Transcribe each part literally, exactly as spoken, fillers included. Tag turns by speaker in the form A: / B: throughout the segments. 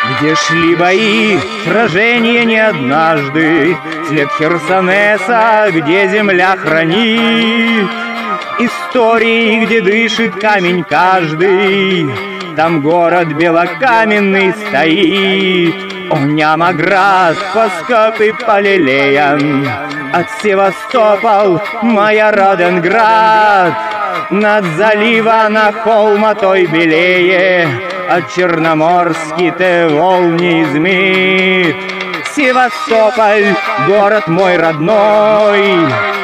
A: Где шли бои, сражения не однажды, след Херсонеса, где земля хранит истории, где дышит камень каждый, там город белокаменный стоит. О, Нямаград, поскопы полелеян, от Севастополь, моя Роденград, над залива на холма той белее, от Черноморский ты волны измит. Севастополь, город мой родной,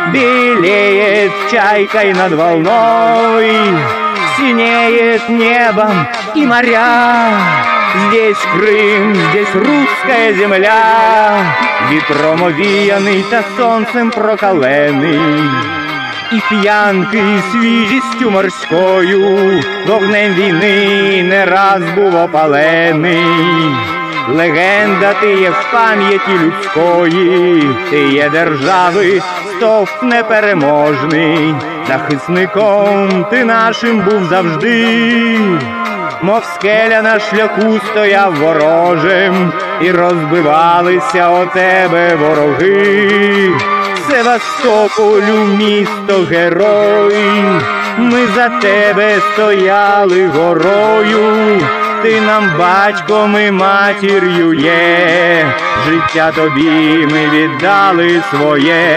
A: белеет чайкой над волной, синеет небом и моря. Здесь Крым, здесь русская земля, ветром овіяний та сонцем прокалений, і п'янкий свіжістю морською, вогнем війни не раз був опалений. Легенда ти є в пам'яті людської, ти є держави стовп непереможний, захисником ти нашим був завжди. Мов скеля на шляху стояв ворожим, і розбивалися о тебе вороги. Севастополю, місто герой, ми за тебе стояли горою. Ти нам батьком і матір'ю є, життя тобі ми віддали своє.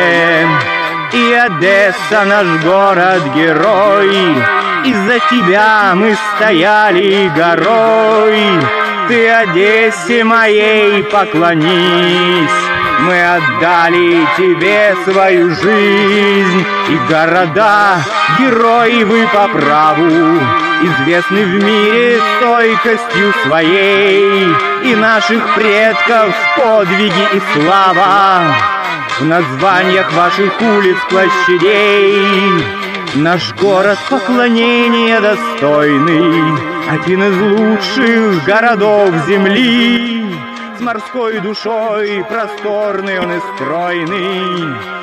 A: И Одесса наш город-герой, из-за тебя мы стояли горой. Ты Одессе моей поклонись, мы отдали тебе свою жизнь. И города, герои вы по праву, известны в мире стойкостью своей. И наших предков подвиги и слава в названиях ваших улиц, площадей. Наш город поклонения достойный, один из лучших городов земли. С морской душой просторный он и стройный,